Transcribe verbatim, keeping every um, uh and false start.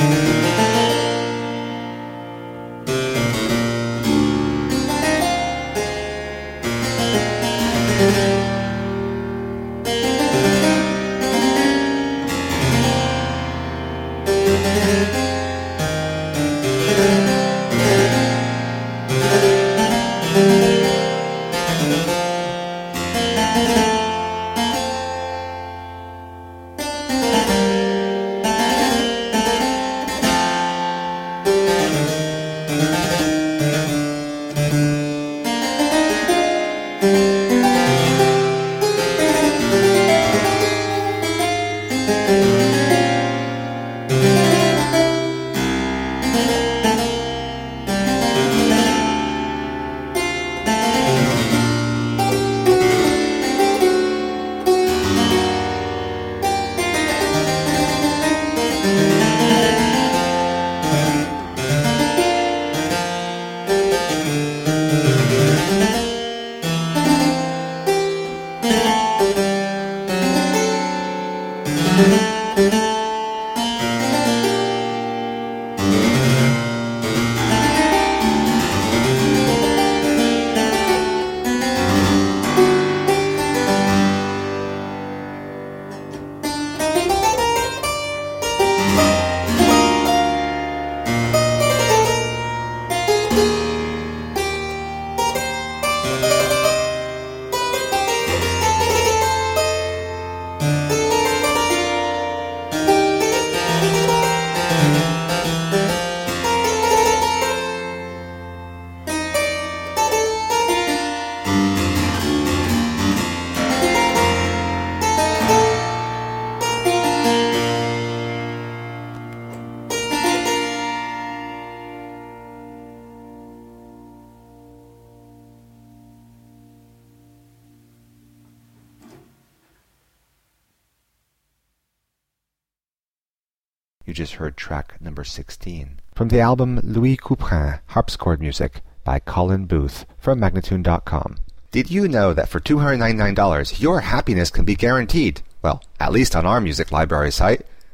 You just heard track number sixteen from the album Louis Couperin Harpsichord Music by Colin Booth from Magnatune dot com. Did you know that for two hundred ninety-nine dollars your happiness can be guaranteed? Well, at least on our music library site.